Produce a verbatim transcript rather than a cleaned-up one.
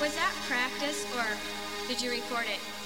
was that practice or did you record it?